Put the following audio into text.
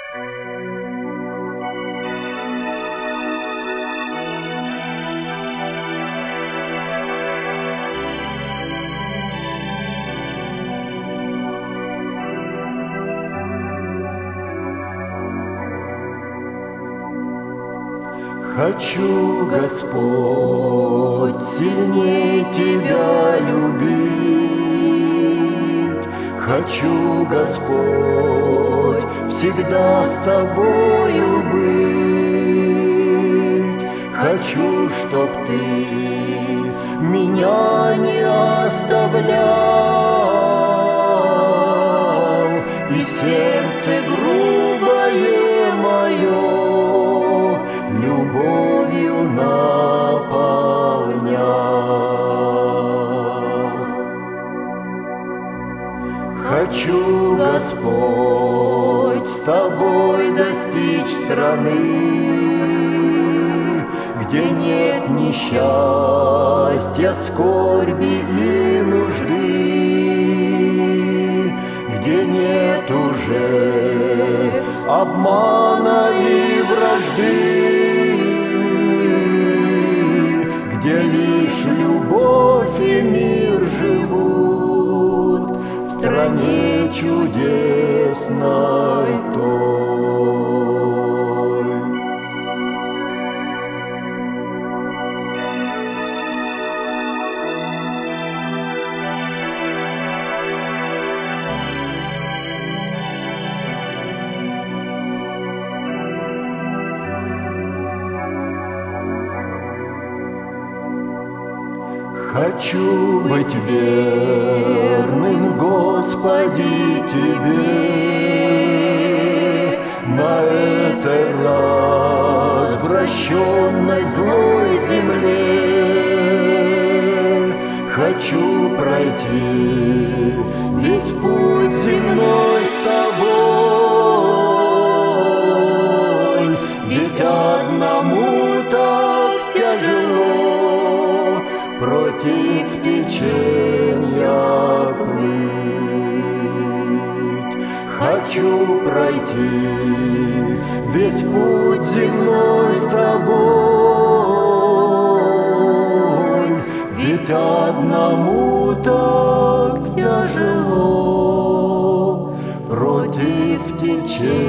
Хочу, Господь, сильнее Тебя любить. Хочу, Господь, всегда с Тобою быть. Хочу, чтоб Ты меня не оставлял, и сердце грубое мое любовью наполнял. Хочу, Господь, с Тобой достичь страны, где нет несчастья, скорби и нужды, где нет уже обмана и вражды, где лишь любовь и мир живут в стране чудесной той. Хочу быть верным, Господи, Тебе на этой развращенной злой земле. Хочу пройти весь путь земной с Тобой, ведь одному так тяжело против течения плыть. Хочу пройти весь путь земной с Тобой, ведь одному так тяжело против течения